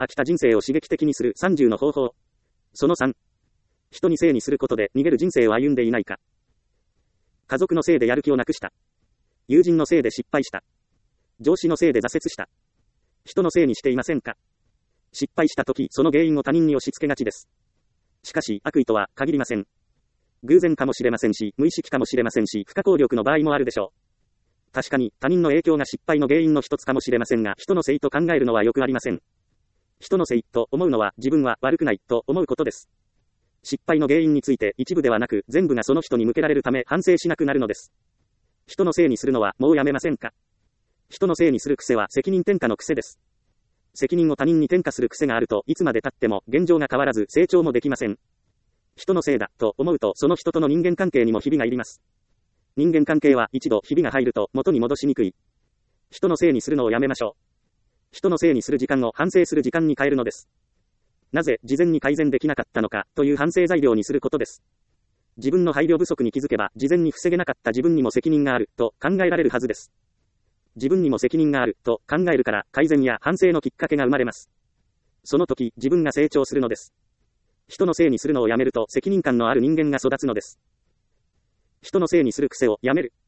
飽きた人生を刺激的にする30の方法。その3。人にせいにすることで逃げる人生を歩んでいないか。家族のせいでやる気をなくした。友人のせいで失敗した。上司のせいで挫折した。人のせいにしていませんか。失敗したとき、その原因を他人に押し付けがちです。しかし、悪意とは限りません。偶然かもしれませんし、無意識かもしれませんし、不可抗力の場合もあるでしょう。確かに、他人の影響が失敗の原因の一つかもしれませんが、人のせいと考えるのはよくありません。人のせいと思うのは、自分は悪くないと思うことです。失敗の原因について一部ではなく、全部がその人に向けられるため反省しなくなるのです。人のせいにするのはもうやめませんか。人のせいにする癖は責任転嫁の癖です。責任を他人に転嫁する癖があるといつまで経っても現状が変わらず成長もできません。人のせいだと思うとその人との人間関係にもひびが入ります。人間関係は一度ひびが入ると元に戻しにくい。人のせいにするのをやめましょう。人のせいにする時間を反省する時間に変えるのです。なぜ事前に改善できなかったのかという反省材料にすることです。自分の配慮不足に気づけば事前に防げなかった自分にも責任があると考えられるはずです。自分にも責任があると考えるから改善や反省のきっかけが生まれます。その時自分が成長するのです。人のせいにするのをやめると責任感のある人間が育つのです。人のせいにする癖をやめる。